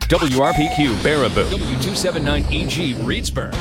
WRPQ Baraboo, W279EG Reedsburg.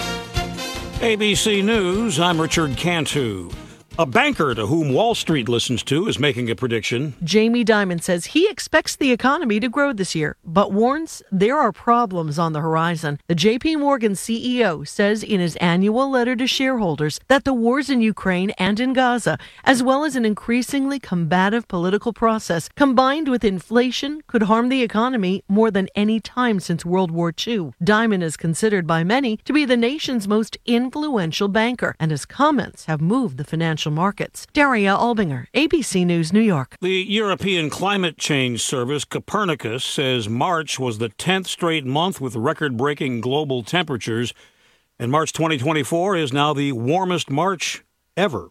ABC News, I'm Richard Cantu. A banker to whom Wall Street listens to is making a prediction. Jamie Dimon says he expects the economy to grow this year, but warns there are problems on the horizon. The J.P. Morgan CEO says in his annual letter to shareholders that the wars in Ukraine and in Gaza, as well as an increasingly combative political process, combined with inflation, could harm the economy more than any time since World War II. Dimon is considered by many to be the nation's most influential banker, and his comments have moved the financial markets. Daria Albinger, ABC News, New York. The European Climate Change Service, Copernicus, says March was the 10th straight month with record-breaking global temperatures, and March 2024 is now the warmest March ever.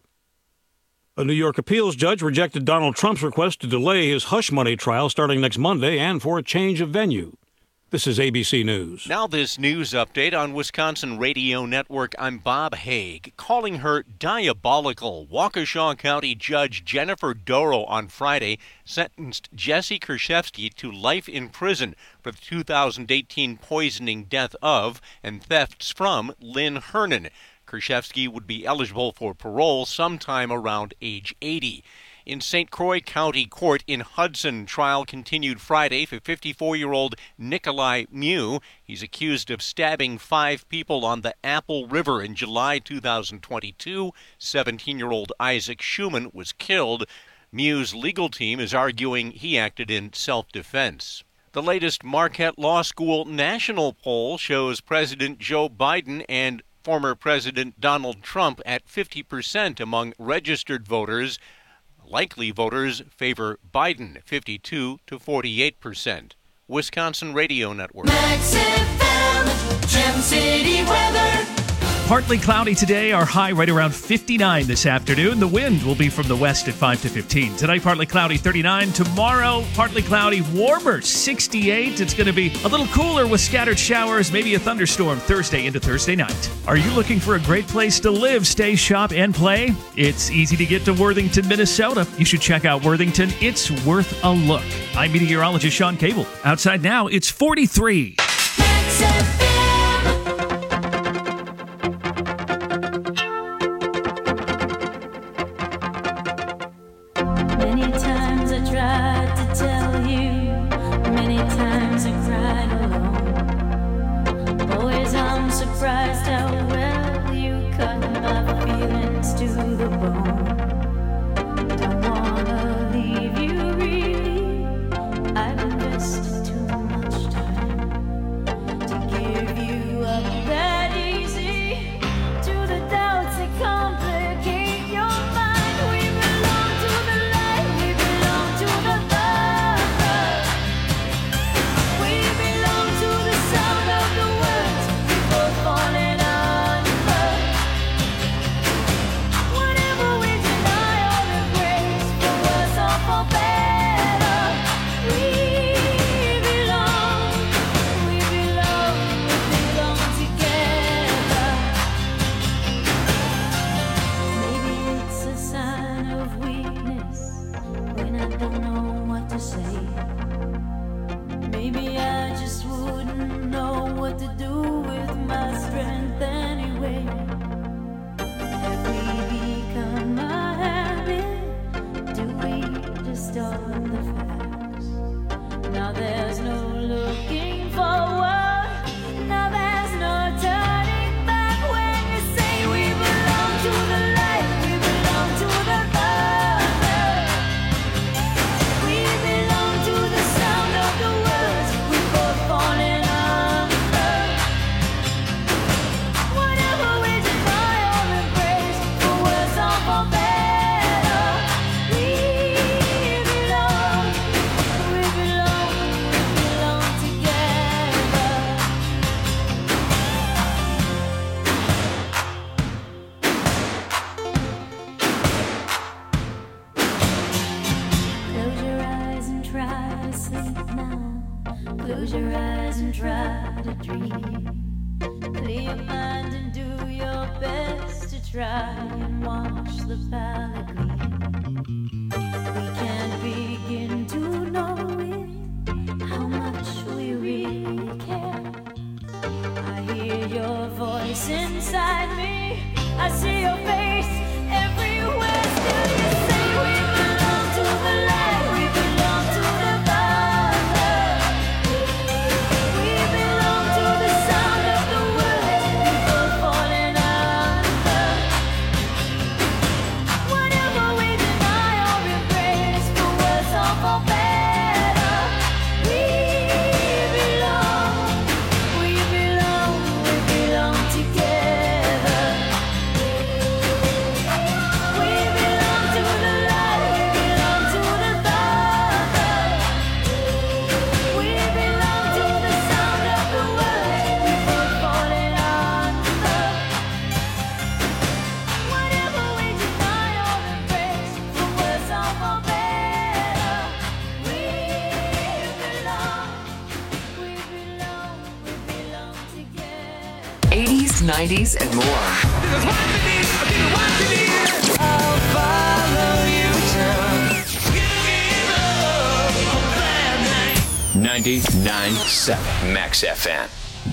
A New York appeals judge rejected Donald Trump's request to delay his hush money trial starting next Monday and for a change of venue. This is ABC News. Now this news update on Wisconsin Radio Network. I'm Bob Haig. Calling her diabolical, Waukesha County Judge Jennifer Dorow on Friday sentenced Jesse Kershevsky to life in prison for the 2018 poisoning death of and thefts from Lynn Hernan. Kershevsky would be eligible for parole sometime around age 80. In St. Croix County Court in Hudson, trial continued Friday for 54-year-old Nikolai Mew. He's accused of stabbing 5 people on the Apple River in July 2022. 17-year-old Isaac Schumann was killed. Mew's legal team is arguing he acted in self-defense. The latest Marquette Law School national poll shows President Joe Biden and former President Donald Trump at 50% among registered voters. Likely voters favor Biden, 52 to 48%. Wisconsin Radio Network. Max FM, Gem City weather. Partly cloudy today, our high right around 59 this afternoon. The wind will be from the west at 5 to 15. Tonight, partly cloudy, 39. Tomorrow, partly cloudy, warmer, 68. It's going to be a little cooler with scattered showers, maybe a thunderstorm Thursday into Thursday night. Are you looking for a great place to live, stay, shop, and play? It's easy to get to Worthington, Minnesota. You should check out Worthington. It's worth a look. I'm meteorologist Sean Cable. Outside now, it's 43. Max FM. Many times I tried to tell you, many times I cried alone. Always I'm surprised how well you cut my feelings to the bone. Don't wanna leave you really, I've invested too much time to give you up that easy to the doubts that complicate your mind. We belong to the light, we belong to the love. We belong to the sound of the words before falling under. Whenever we deny all the grace, for worse or for better, we belong together. Maybe it's a sign of weakness when I don't know what to say. Maybe I just wouldn't know what to do with my strength anyway. Have we become a habit? Do we just own the facts? Now there's no looking forward. Now there's no turning back when you say we belong to the light, we belong to the love. We belong to the sound of the words we both falling under. Whatever we deny all the grace, for worse or for better, we belong together. Close your eyes and try to sleep now. Close your eyes and try to dream. Clear your mind and do your best to try and wash the palate clean. We can't begin to know it, how much we really It's inside me. I see your face everywhere. Still you say we belong to the light. We belong to the Father. We belong to the sound of the words before falling under. Whatever we deny or embrace, for worse or for better, we belong together. We belong to the light, we belong to the Father. We belong to the sound of the words before falling under. Whatever we deny or embrace, for worse or for better, we belong together. 80s, 90s, and more. 99.7 Max FM.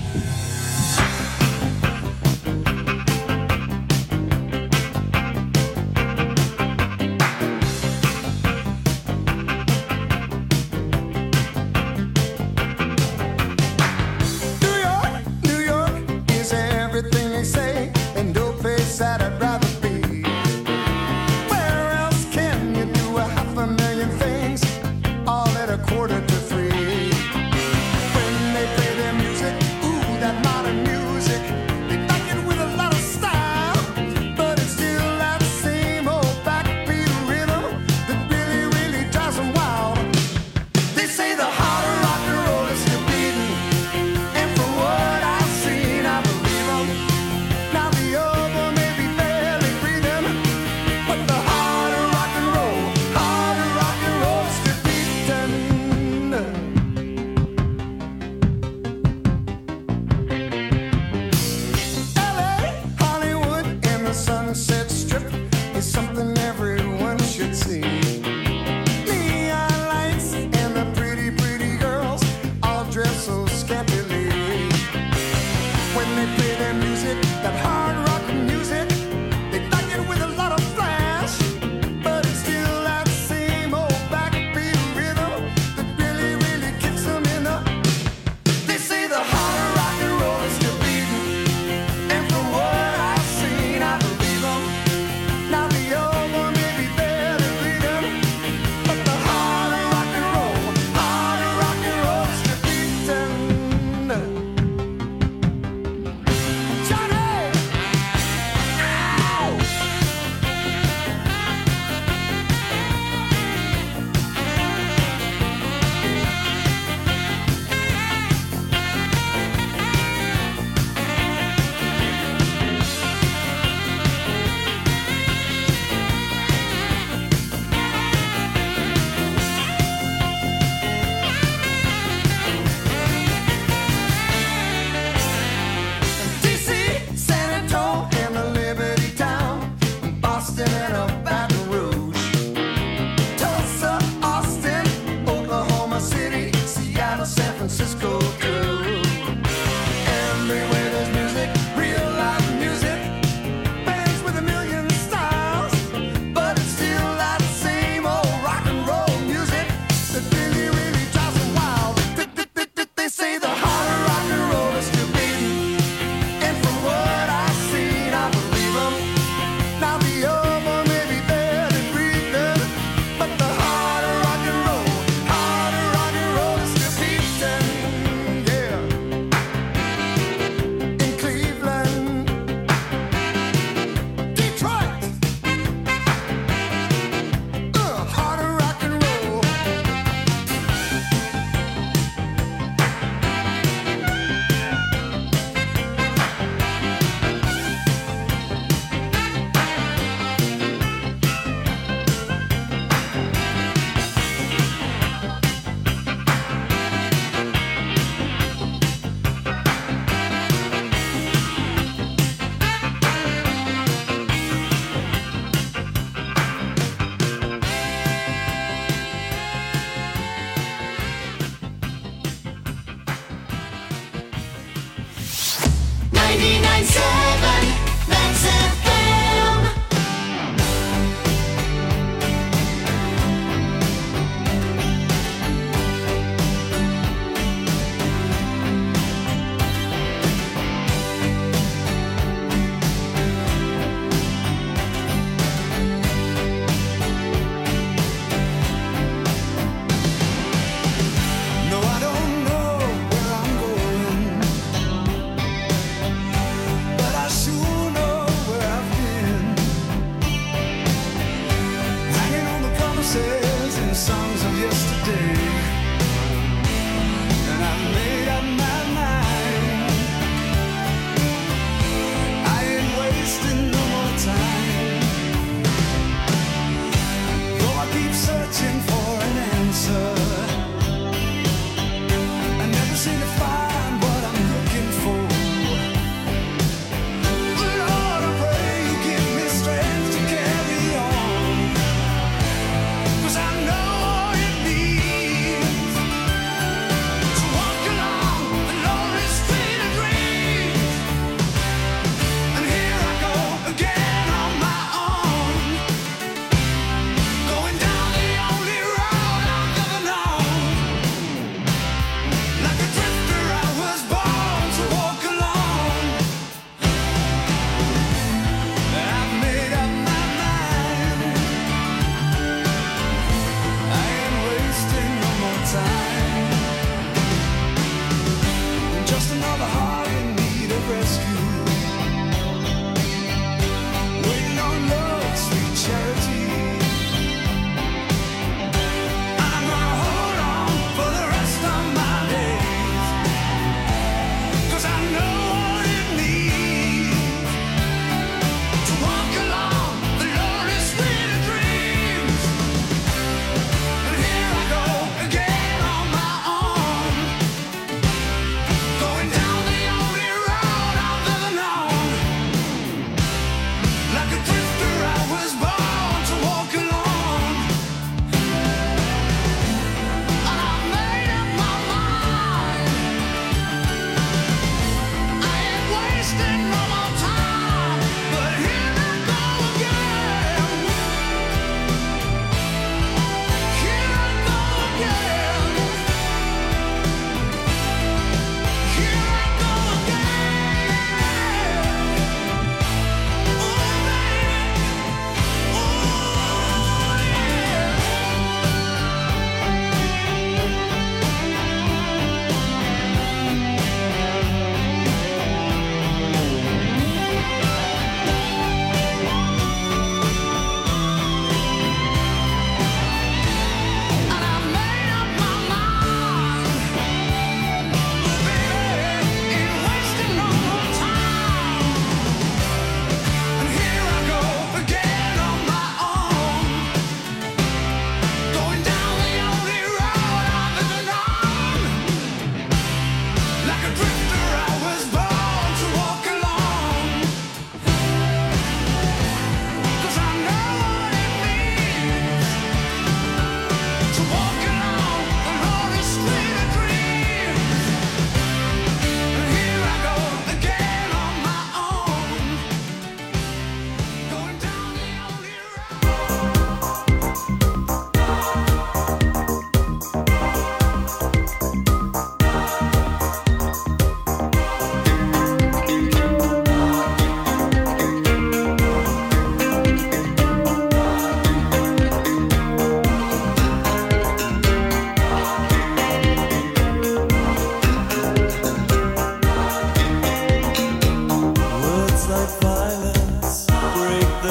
New York is everything they say, and no place that I'd rather be. Where else can you do 500,000 things all at a quarter to three? When they play their music, ooh, that modern music, they like it with a lot of style, but it's still that same old backbeat rhythm that really, really drives them wild. They say the heart of rock and roll is still beating, and from what I've seen, I believe them. Now the other may be better,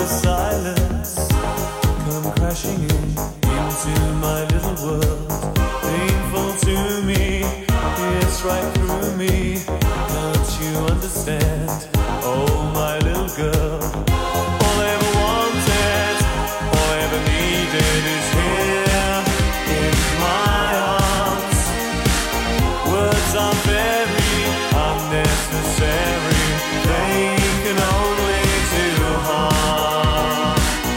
silence come crashing into my little world. Painful to me, it's right through me. Don't you understand? Oh, my little girl. All I ever wanted, all I ever needed is here in my arms. Words are very unnecessary. They can only do harm.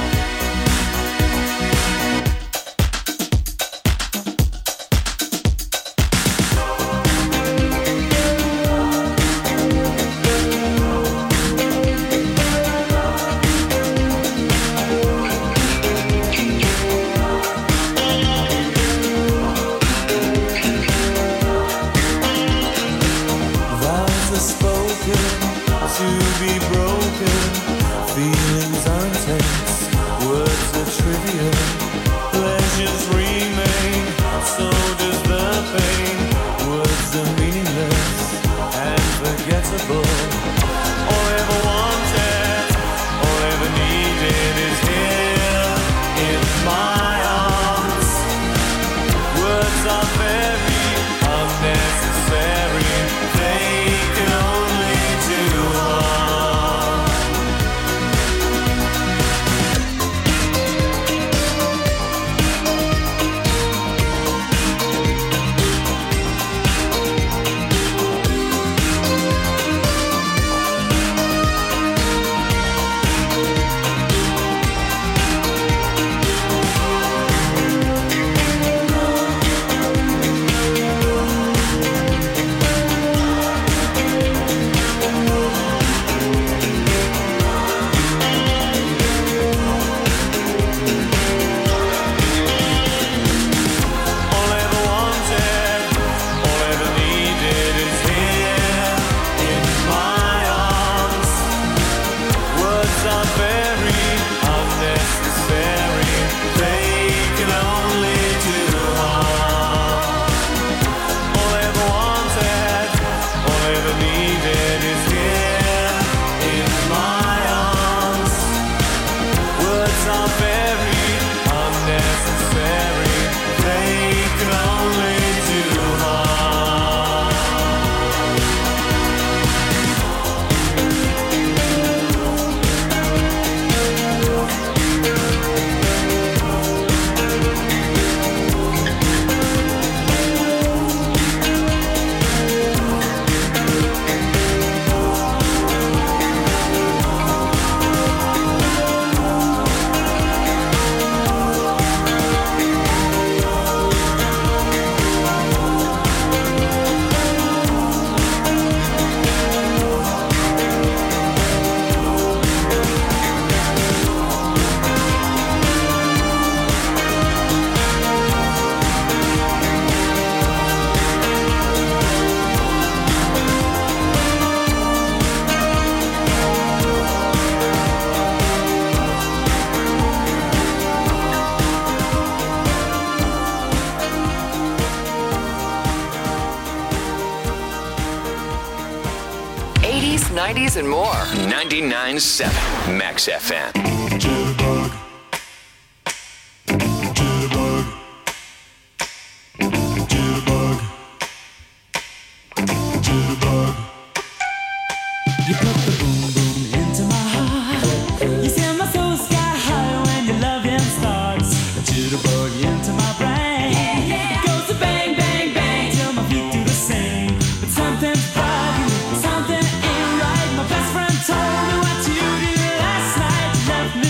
Vows are spoken to be broken. Feelings are intense, words are trivial. Pleasures remain, so does the pain. Words are meaningless and forgettable. All I ever wanted, all I ever needed is here in my arms. Words are very unnecessary. They can only do harm. All I ever wanted, all I ever needed is here in my arms. Words are very unnecessary. They can only do harm. All I ever wanted, all I ever needed is here in my arms. Words are very unnecessary. They can only do harm. '80s, '90s, and more. 99.7 Max FM. You put the boom boom into my heart. You send my soul sky high when your loving starts. A jitterbug into my brain. It goes to bang bang bang till my feet do the same. But something's bugging me, something ain't right. My best friend told me what you did last night. You left me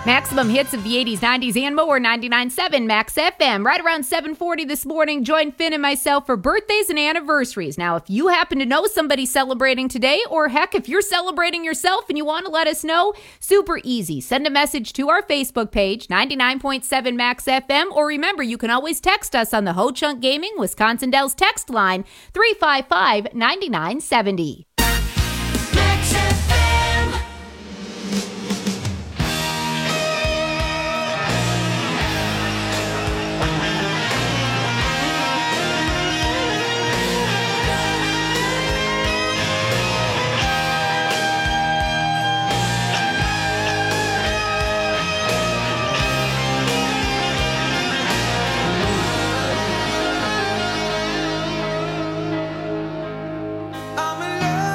Maximum hits of the 80s, 90s, and more. 99.7 Max FM. Right around 7:40 this morning, join Finn and myself for birthdays and anniversaries. Now, if you happen to know somebody celebrating today, or heck, if you're celebrating yourself and you want to let us know, super easy. Send a message to our Facebook page, 99.7 Max FM, or remember, you can always text us on the Ho Chunk Gaming Wisconsin Dells text line, 355-9970. Max FM. I'm in love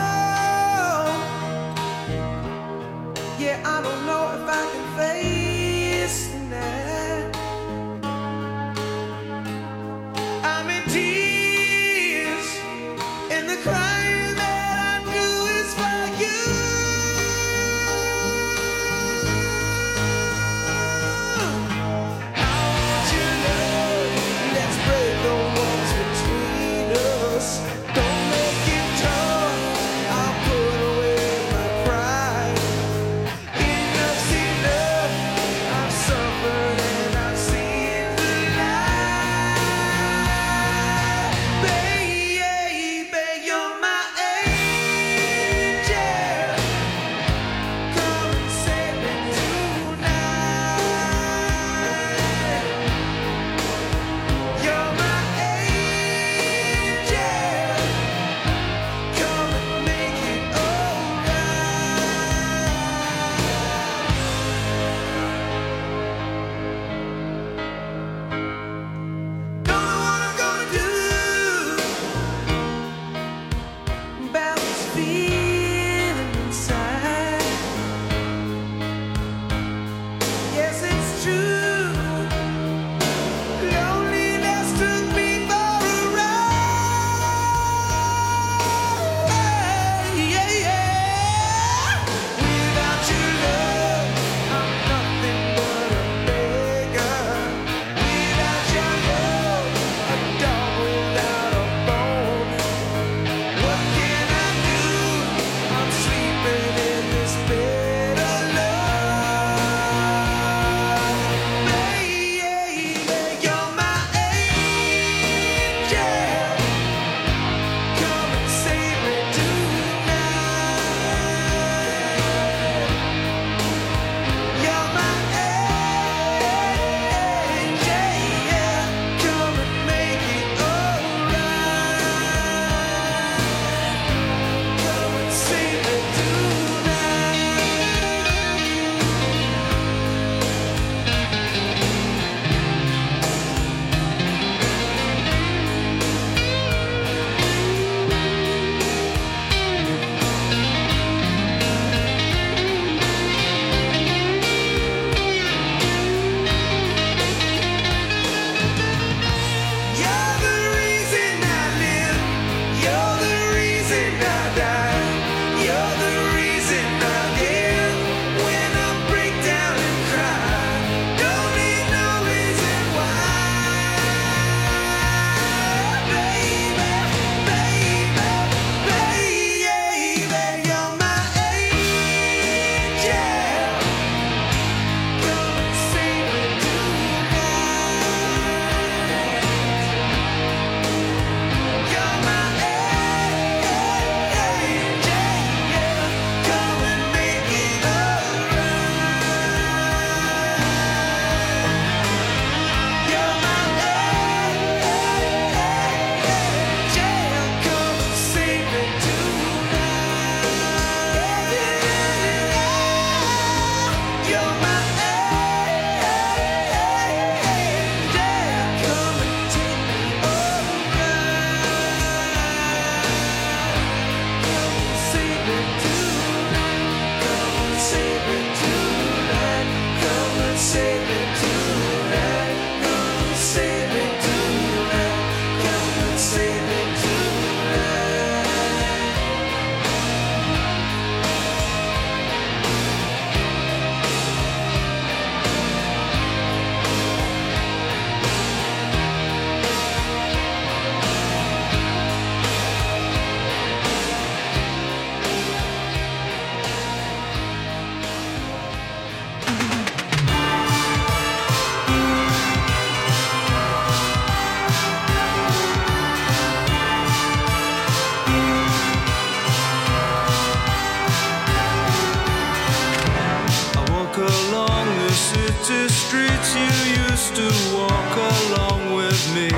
used to walk along with me.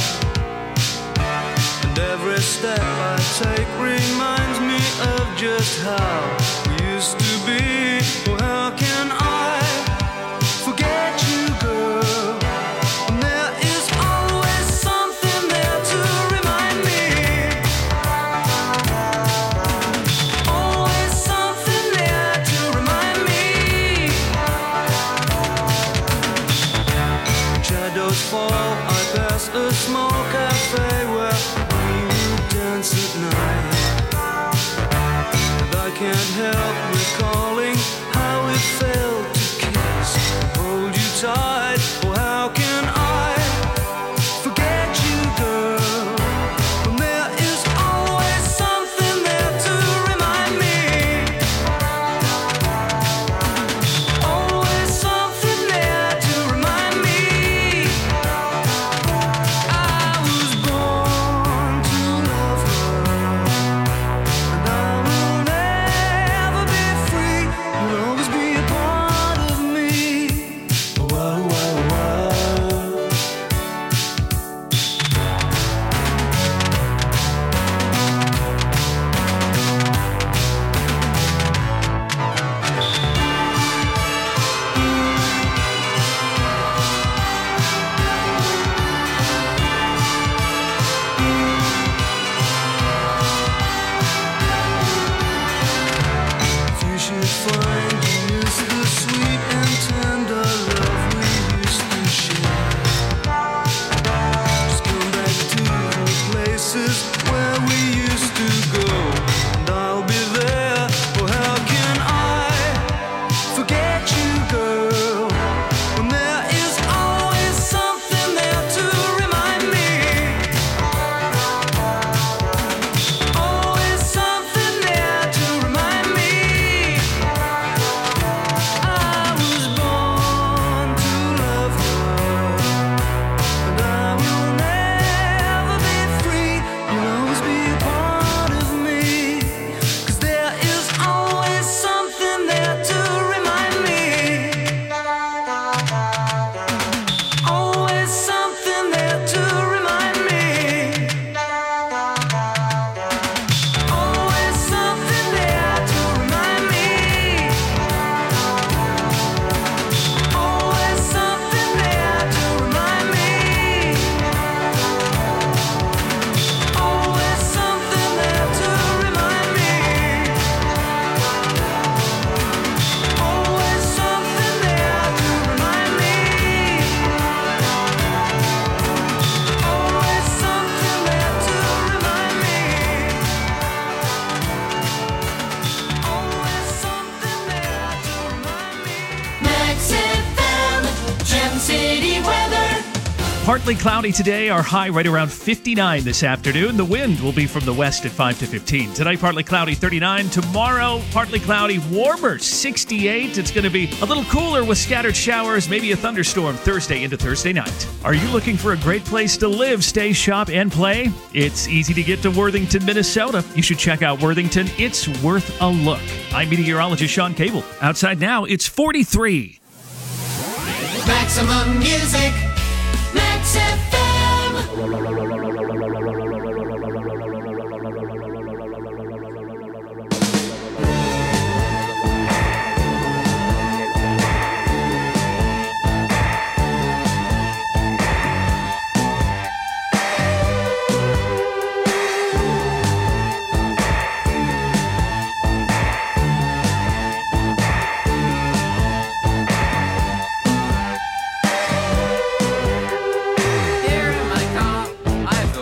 And every step I take reminds me of just how we used to be. Oh, how can I forget you, girl? And there is always something there to remind me. Always something there to remind me. Shadows fall, I pass a small cafe where we would dance at night. And I can't help recalling how it felt to kiss and hold you tight. Oh, how can I forget you, girl? When there is always something there to remind me. Always something there to remind me. I was born to love her, and I will never be free. You'll always be a part of me. Whoa, whoa, whoa. You should find you miss the sweet and tender love we used to share. Just come back to the places where we used to go, and I'll be there. Oh, how can I forget you, girl? When there is always something there to remind me. Always something there to remind me. I was born to love her, and I will never be free. You'll always be a part of me. 'Cause there is always something there to remind me. Always something there to remind me. Always something there to remind me. Always something there to remind me. Always something there to remind me. Always something there to remind me. Always something there to remind me. Always something there to remind me. Max FM, Gem City weather. Partly cloudy today, our high right around 59 this afternoon. The wind will be from the west at 5 to 15. Tonight, partly cloudy, 39. Tomorrow, partly cloudy, warmer, 68. It's going to be a little cooler with scattered showers, maybe a thunderstorm Thursday into Thursday night. Are you looking for a great place to live, stay, shop, and play? It's easy to get to Worthington, Minnesota. You should check out Worthington. It's worth a look. I'm meteorologist Sean Cable. Outside now, it's 43. Maximum music, Max FM. Here in my car, I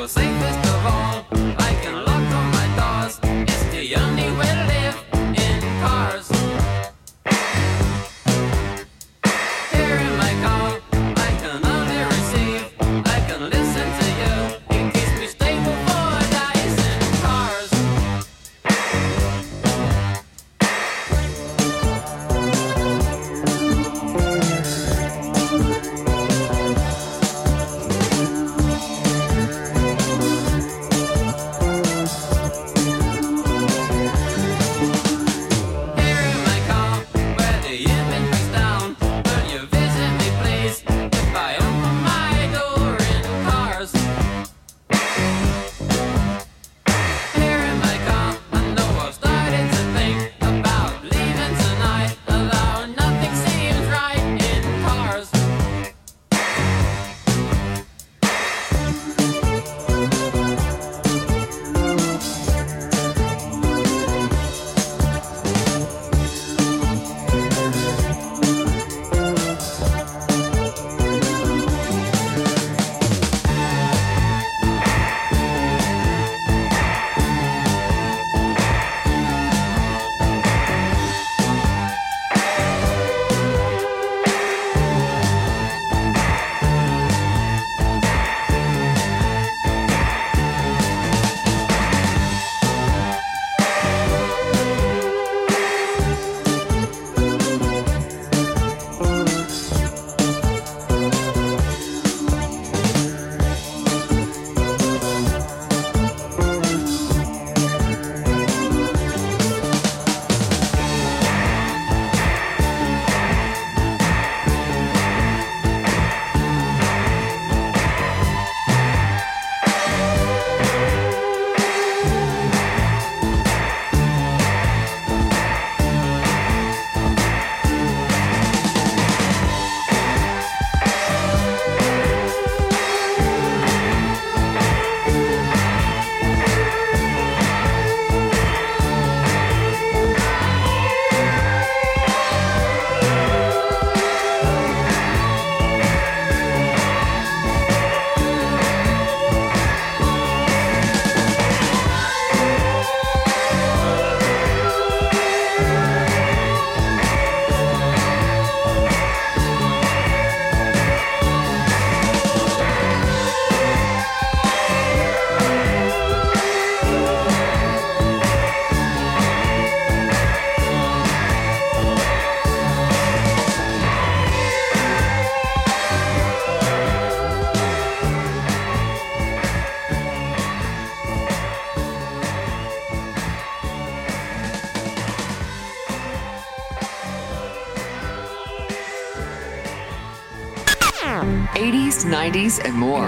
80s, 90s, and more.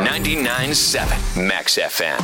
99.7 Max FM.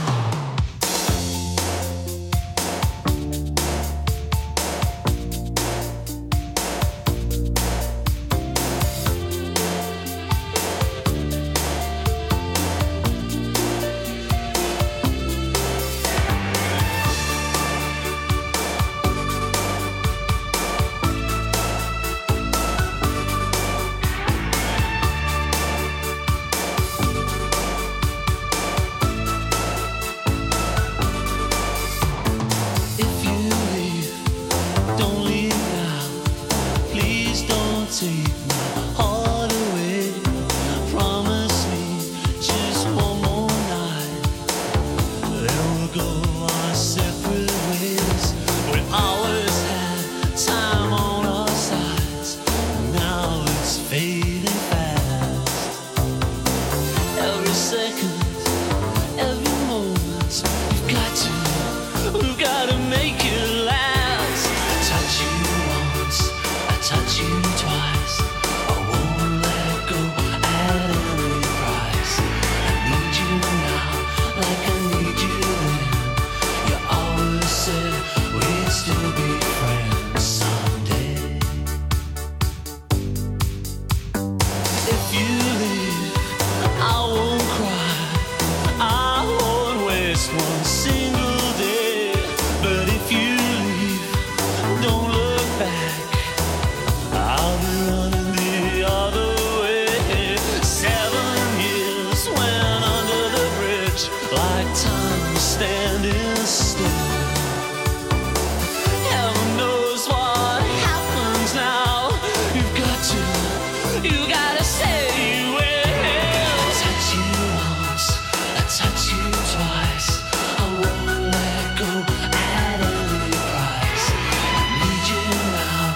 Now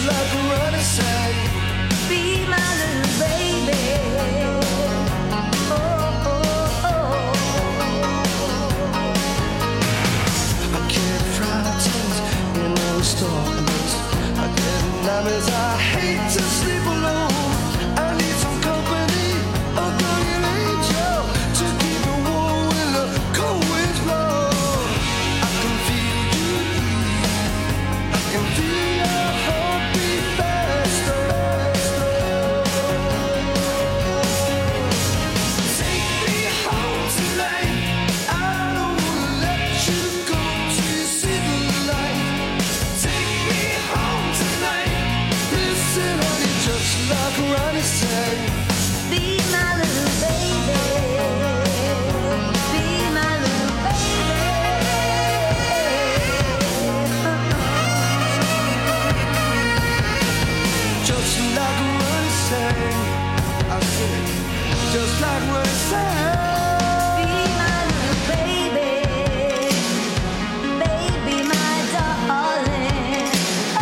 like Ronnie sang. Be my little baby. Oh, oh, I can't fry tears in those storms. I get nightmares. I hate to sleep alone. I need some company, a guardian angel to keep me warm when the cold winds blow. I can feel you breathe. I can feel your heartbeat faster. Take me home tonight. I don't wanna let you go till you see the light. Take me home tonight. Listen, honey, just like Ronnie sang. be my little baby. Be my little baby. Just like Ronnie sang. I said, just like Ronnie sang. Be my little baby. Baby, my darling.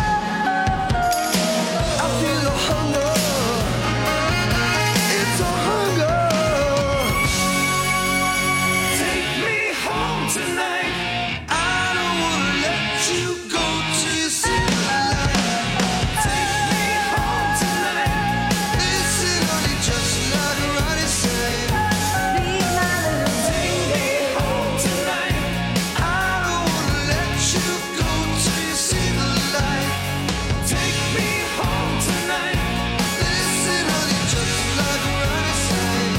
I feel the hunger. It's a hunger. Take me home tonight. I don't wanna let you go till you see the light. Take me home tonight. Listen, honey, just like Ronnie sang. Be my little Take me home tonight. I don't wanna let you go till you see the light. Take me home tonight. Listen, honey, just like Ronnie sang.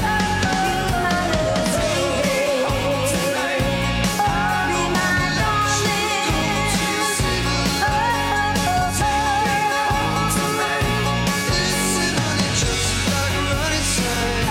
Take me home tonight. I don't wanna let you go till you see the light. Take me home tonight. Listen, honey, just like Ronnie sang.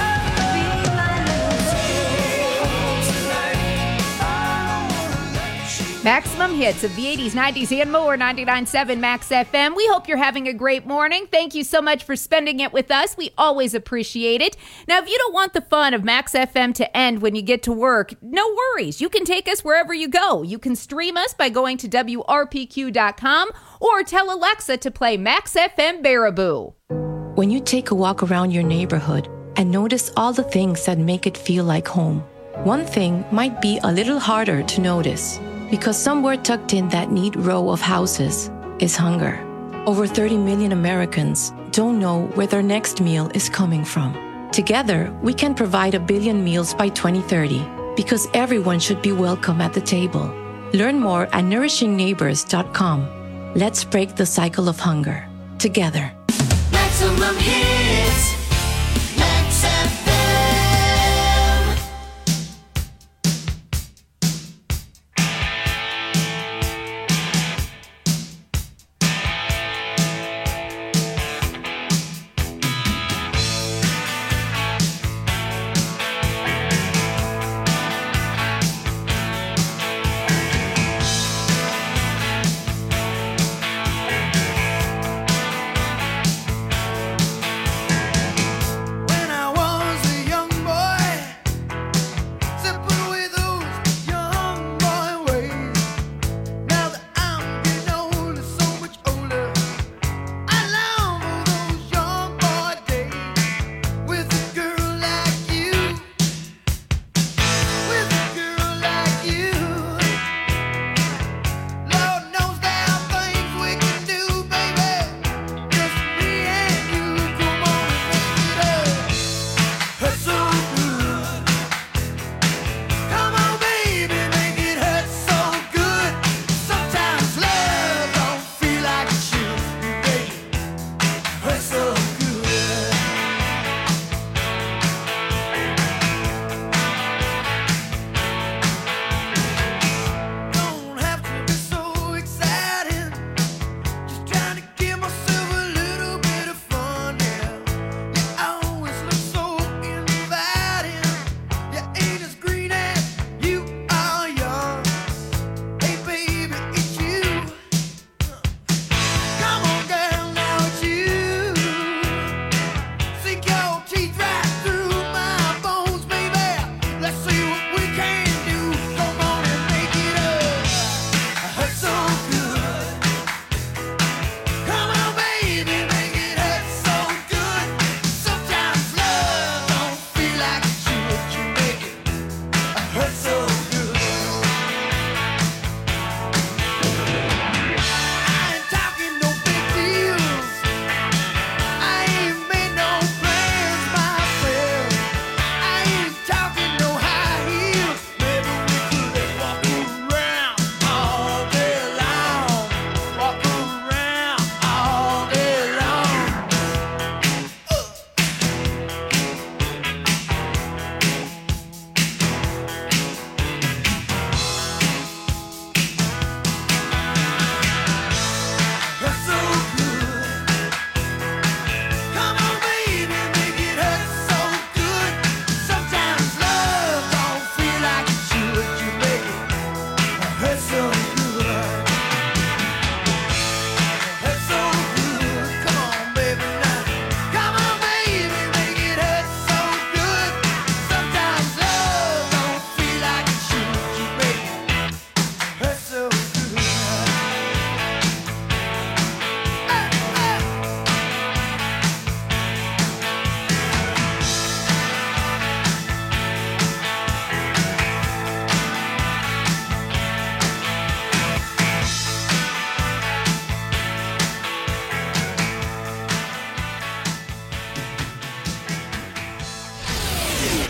Maximum hits of the 80s, 90s, and more. 99.7 Max FM. We hope you're having a great morning. Thank you so much for spending it with us. We always appreciate it. Now, if you don't want the fun of Max FM to end when you get to work, no worries. You can take us wherever you go. You can stream us by going to WRPQ.com or tell Alexa to play Max FM Baraboo. When you take a walk around your neighborhood and notice all the things that make it feel like home, one thing might be a little harder to notice because somewhere tucked in that neat row of houses is hunger. Over 30 million Americans don't know where their next meal is coming from. Together, we can provide 1 billion meals by 2030 because everyone should be welcome at the table. Learn more at nourishingneighbors.com. Let's break the cycle of hunger together. Maximum hits. Max FM.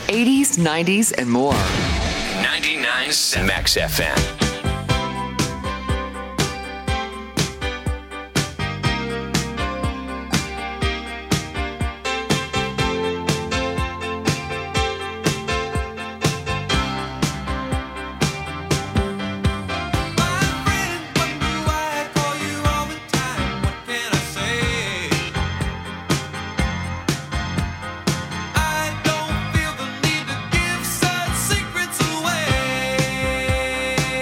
80s, 90s, and more. 99.7 Max FM. Secrets away.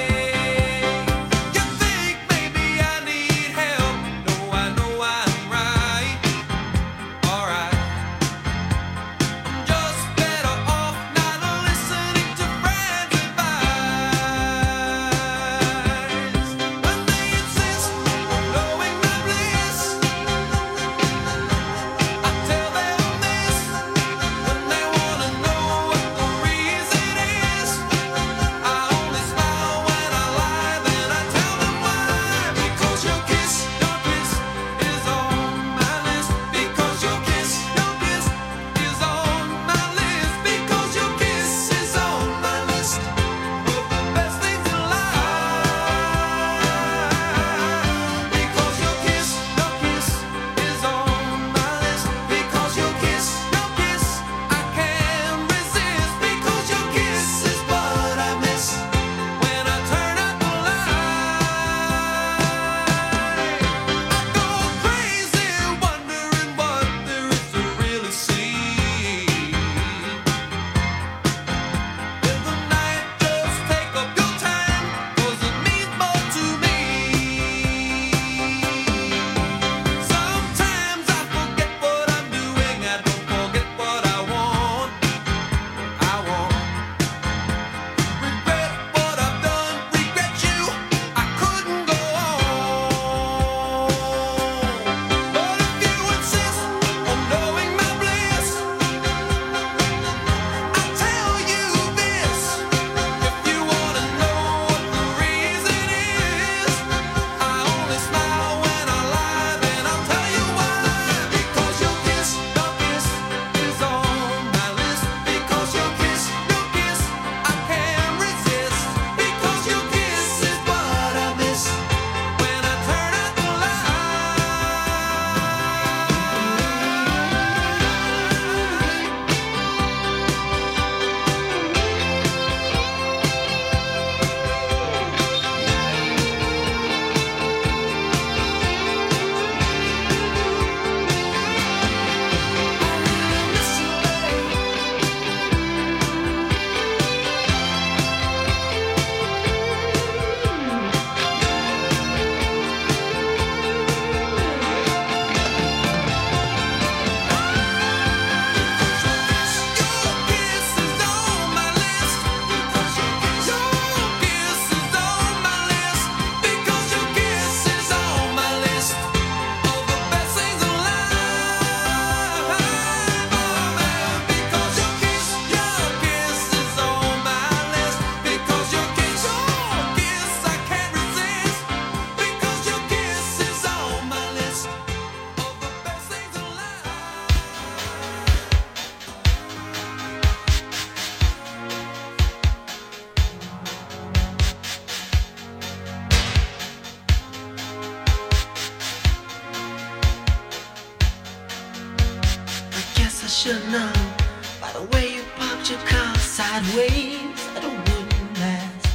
should know by the way you parked your car sideways that it wouldn't last.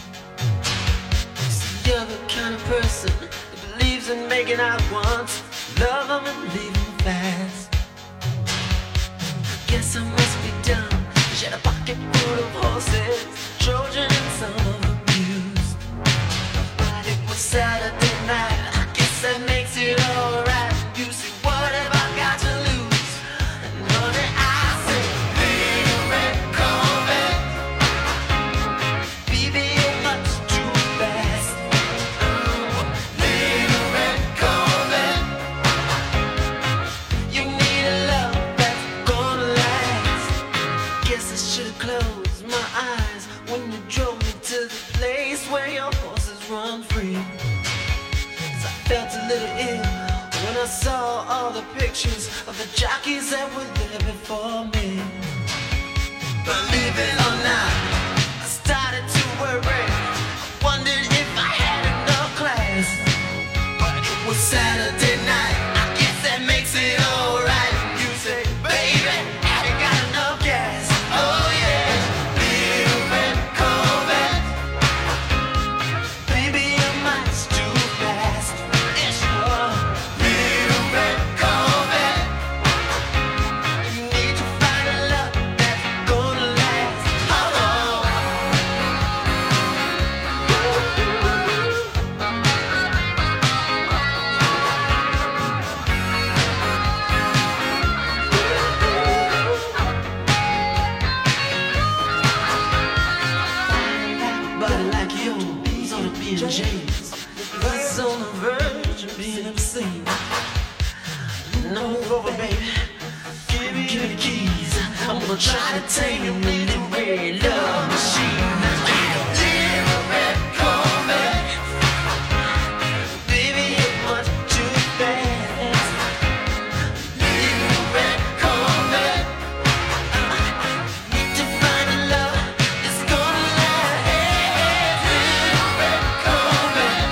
See, you're the kind of person that believes in making out once, love them and leave them fast. Guess I must be dumb. She had a pocket full of horses, Trojan and some of them used. But it was Saturday night, I guess that makes it alright. You see, what have I got to lose? And honey, I say, little red Corvette, baby, you're much too fast. Little red Corvette, you need a love that's gonna last. Guess I should've closed my eyes when you drove me to the place where your horses run free. 'Cause I felt a little ill when I saw all the pictures of the jockeys that were there before me. Believe it or not, I started to worry. Wondered if I had enough class. But it was Saturday night. I guess that makes it alright. You say, baby, have you got enough gas? Oh yeah, little red Corvette. Baby, your mind's too fast. Yes, you are. Little red Corvette. You need to find a love that's gonna last. Oh, body like yours on a BJ's. That's on the verge of being obscene. No move over, baby. Give me the keys. I'm gonna try to tame your really red love machine. Little red Corvette. Baby, you're much too fast. Little red Corvette. Need to find a love that's gonna last. Little red Corvette.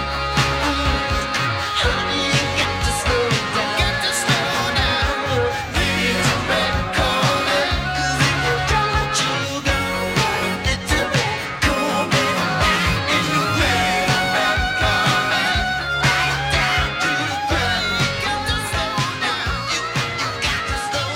Honey, you got to slow down. Got to slow down. Little red Corvette. 'Cause if you don't, you go. Little red Corvette. In the red Corvette. Right down to the ground. You got to slow down. You got to slow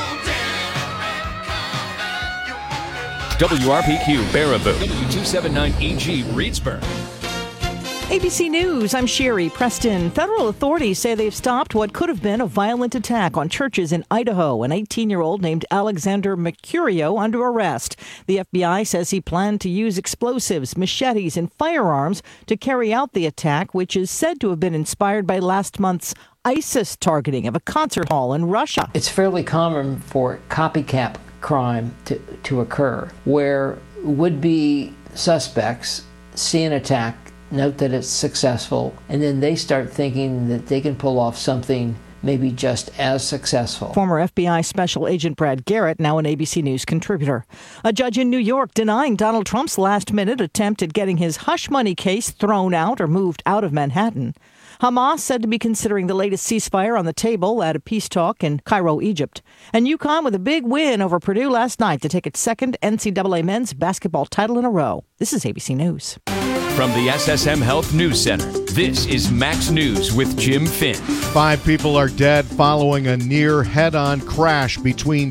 down. WRPQ Baraboo, W279EG Reedsburg. ABC News, I'm Sherry Preston. Federal authorities say they've stopped what could have been a violent attack on churches in Idaho. An 18-year-old named Alexander Mercurio under arrest. The FBI says he planned to use explosives, machetes, and firearms to carry out the attack, which is said to have been inspired by last month's ISIS targeting of a concert hall in Russia. It's fairly common for copycat crime to occur, where would-be suspects see an attack, note that it's successful, and then they start thinking that they can pull off something maybe just as successful. Former FBI Special Agent Brad Garrett, now an ABC News contributor. A judge in New York denying Donald Trump's last-minute attempt at getting his hush money case thrown out or moved out of Manhattan. Hamas said to be considering the latest ceasefire on the table at a peace talk in Cairo, Egypt. And UConn with a big win over Purdue last night to take its second NCAA men's basketball title in a row. This is ABC News. From the SSM Health News Center, this is Max News with Jim Finn. 5 people are dead following a near head-on crash between